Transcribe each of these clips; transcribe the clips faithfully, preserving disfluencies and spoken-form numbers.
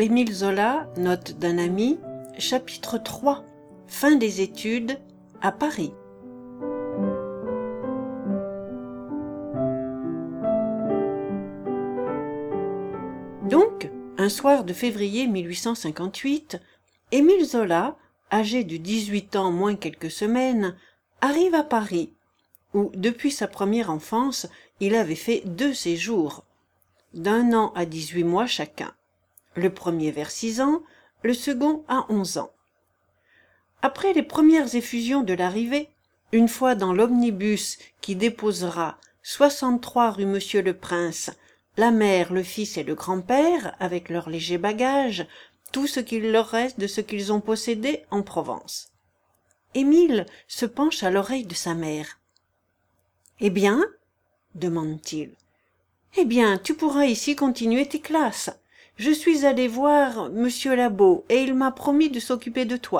Émile Zola, note d'un ami, chapitre trois, fin des études, à Paris. Donc, un soir de février mille huit cent cinquante-huit, Émile Zola, âgé de dix-huit ans moins quelques semaines, arrive à Paris, où, depuis sa première enfance, il avait fait deux séjours, d'un an à dix-huit mois chacun, le premier vers six ans, le second à onze ans. Après les premières effusions de l'arrivée, une fois dans l'omnibus qui déposera soixante-trois rue Monsieur-le-Prince, la mère, le fils et le grand-père, avec leurs légers bagages, tout ce qu'il leur reste de ce qu'ils ont possédé en Provence. Émile se penche à l'oreille de sa mère. « Eh bien ?» demande-t-il. « Eh bien, tu pourras ici continuer tes classes. Je suis allé voir Monsieur Labeau et il m'a promis de s'occuper de toi. »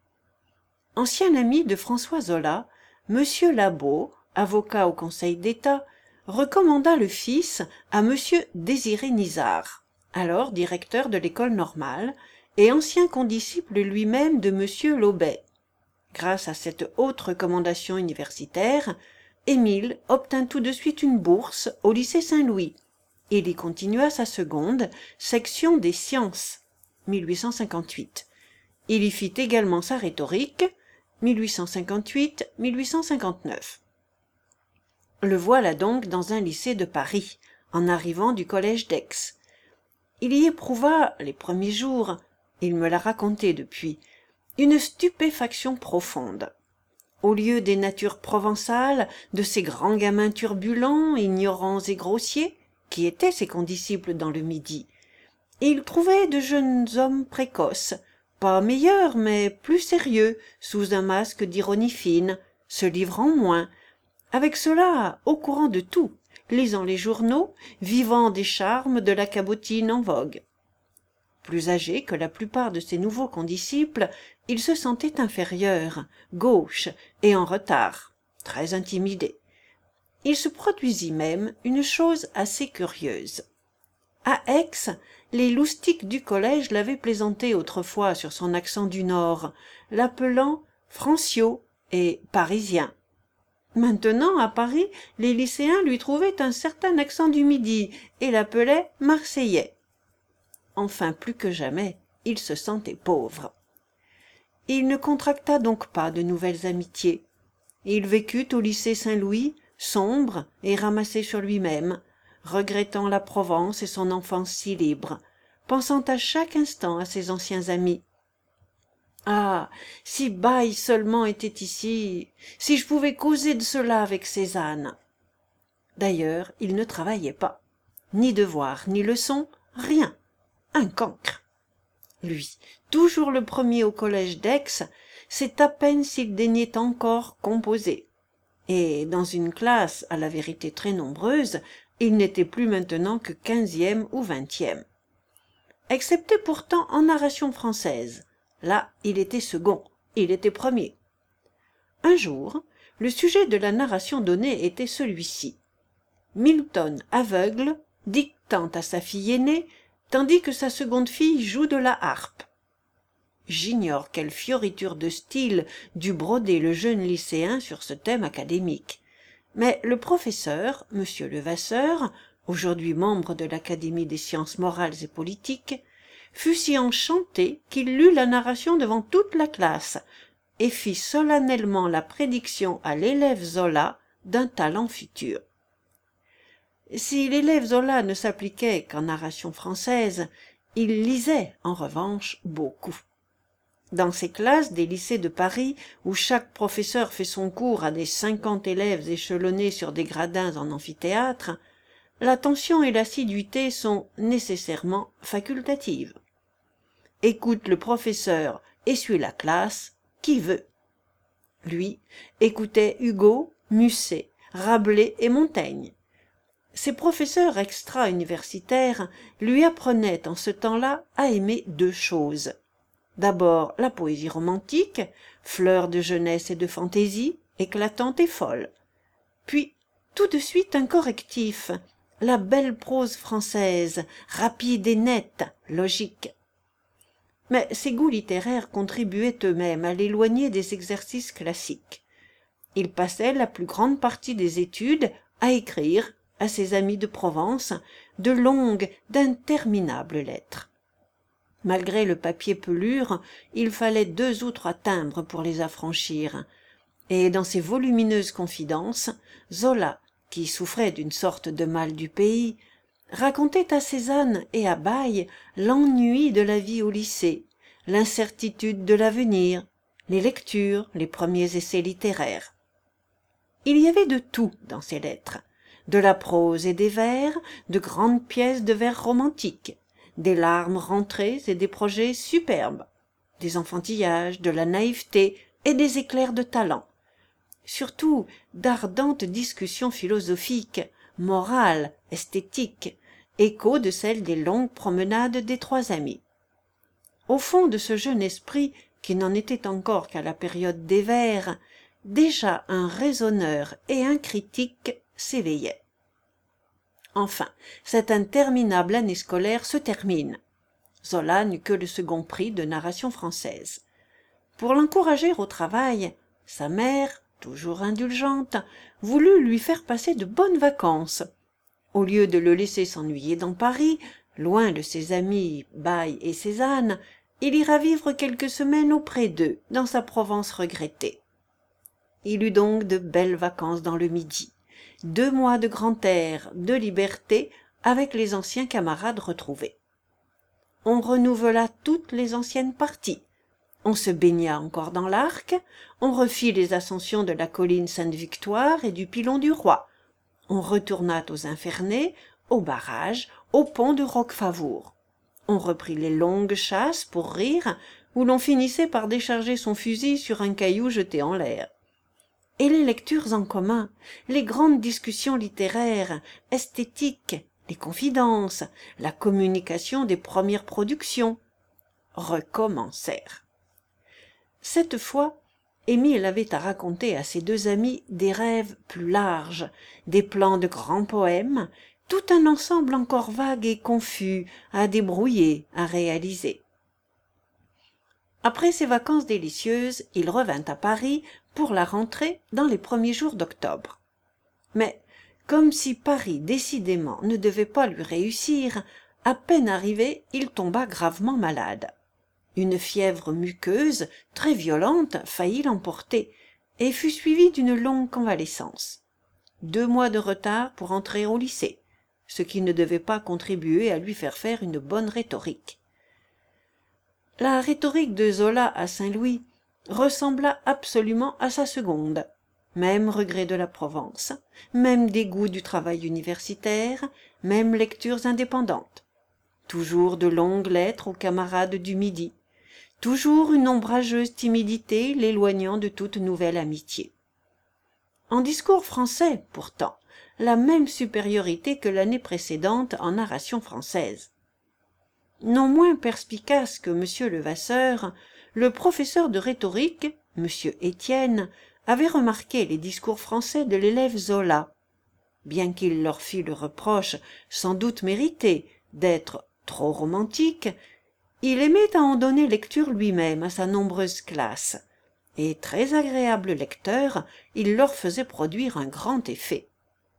Ancien ami de François Zola, Monsieur Labeau, avocat au Conseil d'État, recommanda le fils à Monsieur Désiré Nizard, alors directeur de l'école normale et ancien condisciple lui-même de Monsieur Laubet. Grâce à cette haute recommandation universitaire, Émile obtint tout de suite une bourse au lycée Saint-Louis. Il y continua sa seconde, section des sciences, mille huit cent cinquante-huit. Il y fit également sa rhétorique, mille huit cent cinquante-huit à mille huit cent cinquante-neuf. Le voilà donc dans un lycée de Paris, en arrivant du collège d'Aix. Il y éprouva, les premiers jours, il me l'a raconté depuis, une stupéfaction profonde. Au lieu des natures provençales, de ces grands gamins turbulents, ignorants et grossiers, qui étaient ses condisciples dans le Midi, il trouvait de jeunes hommes précoces, pas meilleurs, mais plus sérieux, sous un masque d'ironie fine, se livrant moins, avec cela au courant de tout, lisant les journaux, vivant des charmes de la cabotine en vogue. Plus âgé que la plupart de ses nouveaux condisciples, il se sentait inférieur, gauche et en retard, très intimidé. Il se produisit même une chose assez curieuse. À Aix, les loustics du collège l'avaient plaisanté autrefois sur son accent du Nord, l'appelant Francio et parisien. Maintenant, à Paris, les lycéens lui trouvaient un certain accent du Midi et l'appelaient Marseillais. Enfin, plus que jamais, il se sentait pauvre. Il ne contracta donc pas de nouvelles amitiés. Il vécut au lycée Saint-Louis, sombre et ramassé sur lui-même, regrettant la Provence et son enfance si libre, pensant à chaque instant à ses anciens amis. Ah, si Baye seulement était ici, si je pouvais causer de cela avec Cézanne. D'ailleurs, il ne travaillait pas. Ni devoirs, ni leçons, rien. Un cancre. Lui, toujours le premier au collège d'Aix, c'est à peine s'il daignait encore composer. Et dans une classe à la vérité très nombreuse, il n'était plus maintenant que quinzième ou vingtième. Excepté pourtant en narration française. Là, il était second, il était premier. Un jour, le sujet de la narration donnée était celui-ci. Milton aveugle, dictant à sa fille aînée, tandis que sa seconde fille joue de la harpe. J'ignore quelle fioriture de style dut broder le jeune lycéen sur ce thème académique. Mais le professeur, monsieur Levasseur, aujourd'hui membre de l'Académie des sciences morales et politiques, fut si enchanté qu'il lut la narration devant toute la classe et fit solennellement la prédiction à l'élève Zola d'un talent futur. Si l'élève Zola ne s'appliquait qu'en narration française, il lisait, en revanche, beaucoup. Dans ces classes des lycées de Paris, où chaque professeur fait son cours à des cinquante élèves échelonnés sur des gradins en amphithéâtre, l'attention et l'assiduité sont nécessairement facultatives. Écoute le professeur et suit la classe, qui veut. Lui écoutait Hugo, Musset, Rabelais et Montaigne. Ses professeurs extra-universitaires lui apprenaient en ce temps-là à aimer deux choses. D'abord la poésie romantique, fleur de jeunesse et de fantaisie, éclatante et folle. Puis tout de suite un correctif, la belle prose française, rapide et nette, logique. Mais ses goûts littéraires contribuaient eux-mêmes à l'éloigner des exercices classiques. Il passait la plus grande partie des études à écrire, à ses amis de Provence, de longues, d'interminables lettres. Malgré le papier pelure, il fallait deux ou trois timbres pour les affranchir, et dans ses volumineuses confidences, Zola, qui souffrait d'une sorte de mal du pays, racontait à Cézanne et à Bayle l'ennui de la vie au lycée, l'incertitude de l'avenir, les lectures, les premiers essais littéraires. Il y avait de tout dans ces lettres, de la prose et des vers, de grandes pièces de vers romantiques, des larmes rentrées et des projets superbes, des enfantillages, de la naïveté et des éclairs de talent, surtout d'ardentes discussions philosophiques, morales, esthétiques, écho de celles des longues promenades des trois amis. Au fond de ce jeune esprit, qui n'en était encore qu'à la période des vers, déjà un raisonneur et un critique s'éveillaient. Enfin, cette interminable année scolaire se termine. Zola n'eut que le second prix de narration française. Pour l'encourager au travail, sa mère, toujours indulgente, voulut lui faire passer de bonnes vacances. Au lieu de le laisser s'ennuyer dans Paris, loin de ses amis Bayle et Cézanne, il ira vivre quelques semaines auprès d'eux, dans sa Provence regrettée. Il eut donc de belles vacances dans le Midi, deux mois de grand air, de liberté, avec les anciens camarades retrouvés. On renouvela toutes les anciennes parties. On se baigna encore dans l'Arc, on refit les ascensions de la colline Sainte-Victoire et du Pilon du Roi. On retourna aux Infernets, au barrage, au pont de Roquefavour. On reprit les longues chasses pour rire, où l'on finissait par décharger son fusil sur un caillou jeté en l'air. Et les lectures en commun, les grandes discussions littéraires, esthétiques, les confidences, la communication des premières productions, recommencèrent. Cette fois, Émile avait à raconter à ses deux amis des rêves plus larges, des plans de grands poèmes, tout un ensemble encore vague et confus à débrouiller, à réaliser. Après ces vacances délicieuses, il revint à Paris pour la rentrée dans les premiers jours d'octobre. Mais, comme si Paris décidément ne devait pas lui réussir, à peine arrivé, il tomba gravement malade. Une fièvre muqueuse, très violente, faillit l'emporter, et fut suivie d'une longue convalescence. Deux mois de retard pour entrer au lycée, ce qui ne devait pas contribuer à lui faire faire une bonne rhétorique. La rhétorique de Zola à Saint-Louis ressembla absolument à sa seconde. Même regret de la Provence, même dégoût du travail universitaire, même lectures indépendantes. Toujours de longues lettres aux camarades du Midi. Toujours une ombrageuse timidité l'éloignant de toute nouvelle amitié. En discours français, pourtant, la même supériorité que l'année précédente en narration française. Non moins perspicace que M. Levasseur, le professeur de rhétorique, M. Étienne, avait remarqué les discours français de l'élève Zola. Bien qu'il leur fît le reproche, sans doute mérité, d'être trop romantique, il aimait à en donner lecture lui-même à sa nombreuse classe, et très agréable lecteur, il leur faisait produire un grand effet.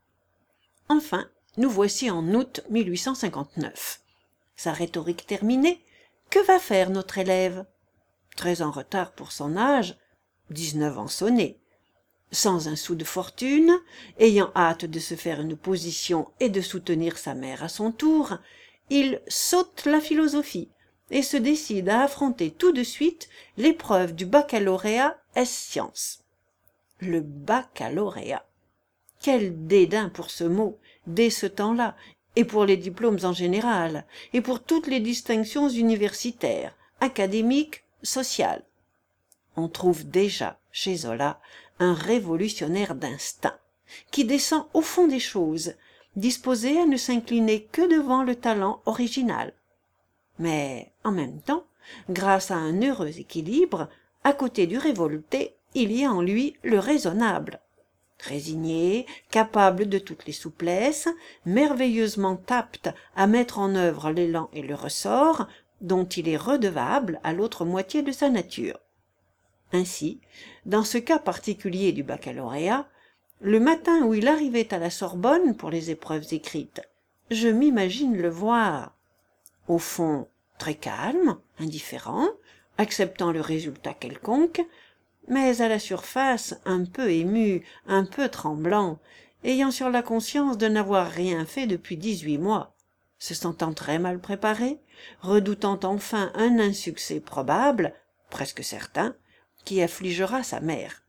Enfin, nous voici en août mille huit cent cinquante-neuf. Sa rhétorique terminée, que va faire notre élève? Très en retard pour son âge, dix-neuf ans sonnés, sans un sou de fortune, ayant hâte de se faire une position et de soutenir sa mère à son tour, il saute la philosophie et se décide à affronter tout de suite l'épreuve du baccalauréat ès sciences. Le baccalauréat. Quel dédain pour ce mot, dès ce temps-là, et pour les diplômes en général, et pour toutes les distinctions universitaires, académiques, sociales. On trouve déjà, chez Zola, un révolutionnaire d'instinct, qui descend au fond des choses, disposé à ne s'incliner que devant le talent original. Mais, en même temps, grâce à un heureux équilibre, à côté du révolté, il y a en lui le raisonnable. Résigné, capable de toutes les souplesses, merveilleusement apte à mettre en œuvre l'élan et le ressort, dont il est redevable à l'autre moitié de sa nature. Ainsi, dans ce cas particulier du baccalauréat, le matin où il arrivait à la Sorbonne pour les épreuves écrites, je m'imagine le voir, au fond très calme, indifférent, acceptant le résultat quelconque, mais à la surface un peu ému, un peu tremblant, ayant sur la conscience de n'avoir rien fait depuis dix-huit mois, se sentant très mal préparé, redoutant enfin un insuccès probable, presque certain, qui affligera sa mère.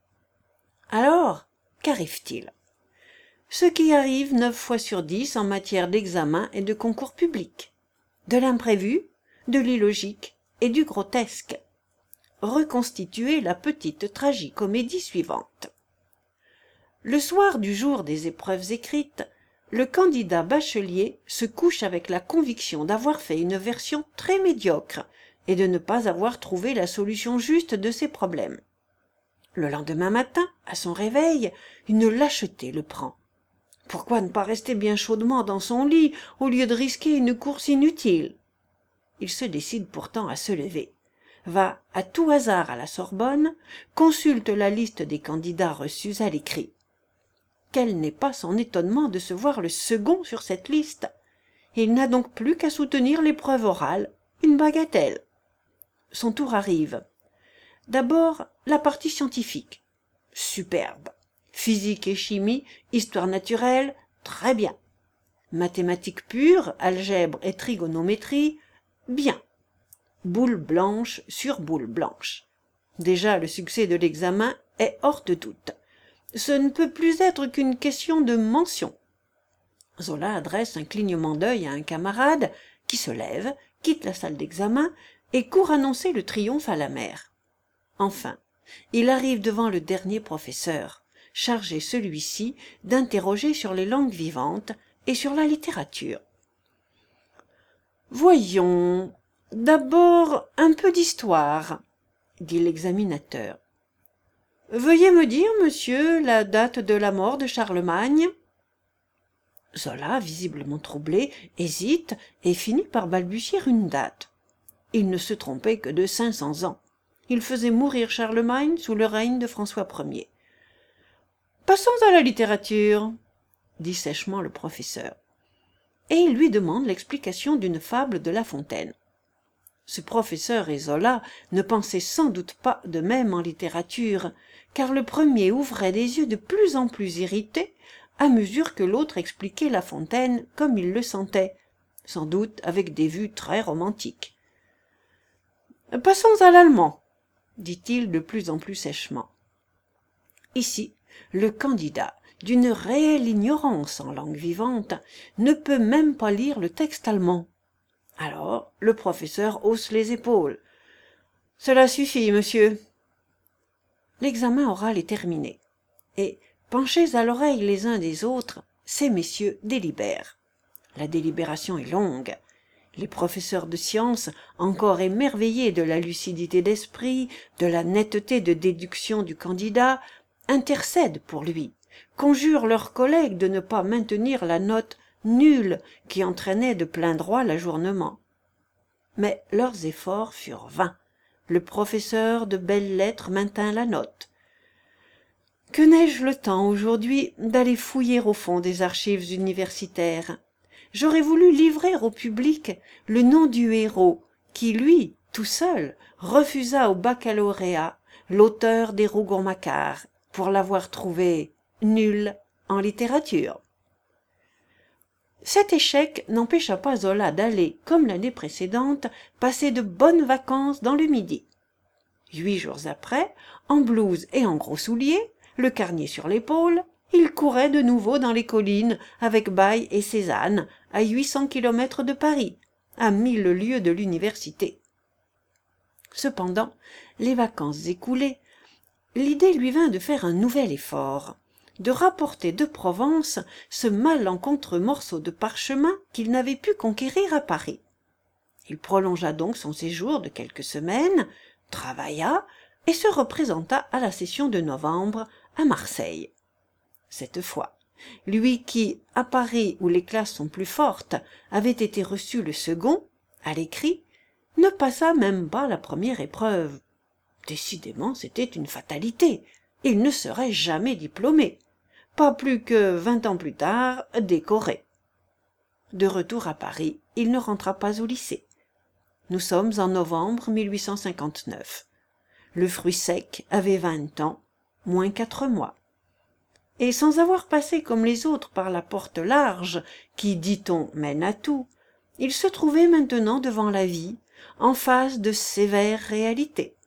Alors, qu'arrive-t-il? Ce qui arrive neuf fois sur dix en matière d'examen et de concours public. De l'imprévu, de l'illogique et du grotesque. Reconstituer la petite tragicomédie suivante. Le soir du jour des épreuves écrites, le candidat bachelier se couche avec la conviction d'avoir fait une version très médiocre et de ne pas avoir trouvé la solution juste de ses problèmes. Le lendemain matin, à son réveil, une lâcheté le prend. Pourquoi ne pas rester bien chaudement dans son lit au lieu de risquer une course inutile? Il se décide pourtant à se lever, va à tout hasard à la Sorbonne, consulte la liste des candidats reçus à l'écrit. Quel n'est pas son étonnement de se voir le second sur cette liste. Il n'a donc plus qu'à soutenir l'épreuve orale, une bagatelle. Son tour arrive. D'abord, la partie scientifique. Superbe. Physique et chimie, histoire naturelle, très bien. Mathématiques pures, algèbre et trigonométrie, bien. Boule blanche sur boule blanche. Déjà, le succès de l'examen est hors de doute. Ce ne peut plus être qu'une question de mention. Zola adresse un clignement d'œil à un camarade qui se lève, quitte la salle d'examen et court annoncer le triomphe à la mère. Enfin, il arrive devant le dernier professeur, chargé celui-ci d'interroger sur les langues vivantes et sur la littérature. Voyons, d'abord un peu d'histoire, dit l'examinateur. Veuillez me dire, monsieur, la date de la mort de Charlemagne. Zola, visiblement troublé, hésite et finit par balbutier une date. Il ne se trompait que de cinq cents ans. Il faisait mourir Charlemagne sous le règne de François Ier. Passons à la littérature, dit sèchement le professeur. Et il lui demande l'explication d'une fable de La Fontaine. Ce professeur et Zola ne pensaient sans doute pas de même en littérature, car le premier ouvrait des yeux de plus en plus irrités à mesure que l'autre expliquait La Fontaine comme il le sentait, sans doute avec des vues très romantiques. « Passons à l'allemand, » dit-il de plus en plus sèchement. Ici, le candidat, d'une réelle ignorance en langue vivante, ne peut même pas lire le texte allemand. Alors, le professeur hausse les épaules. « Cela suffit, monsieur. » L'examen oral est terminé, et, penchés à l'oreille les uns des autres, ces messieurs délibèrent. La délibération est longue. Les professeurs de sciences, encore émerveillés de la lucidité d'esprit, de la netteté de déduction du candidat, intercèdent pour lui, conjurent leurs collègues de ne pas maintenir la note nulle qui entraînait de plein droit l'ajournement. Mais leurs efforts furent vains. Le professeur de belles-lettres maintint la note. Que n'ai-je le temps aujourd'hui d'aller fouiller au fond des archives universitaires? J'aurais voulu livrer au public le nom du héros qui, lui, tout seul, refusa au baccalauréat l'auteur des Rougon-Macquart pour l'avoir trouvé nul en littérature. Cet échec n'empêcha pas Zola d'aller, comme l'année précédente, passer de bonnes vacances dans le Midi. Huit jours après, en blouse et en gros souliers, le carnier sur l'épaule, il courait de nouveau dans les collines avec Baye et Cézanne, à huit cents kilomètres de Paris, à mille lieues de l'université. Cependant, les vacances écoulées, l'idée lui vint de faire un nouvel effort, de rapporter de Provence ce malencontreux morceau de parchemin qu'il n'avait pu conquérir à Paris. Il prolongea donc son séjour de quelques semaines, travailla et se représenta à la session de novembre à Marseille. cette fois. Lui qui, à Paris où les classes sont plus fortes, avait été reçu le second, à l'écrit, ne passa même pas la première épreuve. Décidément, c'était une fatalité. Il ne serait jamais diplômé. Pas plus que vingt ans plus tard, décoré. De retour à Paris, il ne rentra pas au lycée. Nous sommes en novembre mille huit cent cinquante-neuf. Le fruit sec avait vingt ans, moins quatre mois. Et sans avoir passé comme les autres par la porte large, qui, dit-on, mène à tout, il se trouvait maintenant devant la vie, en face de sévères réalités.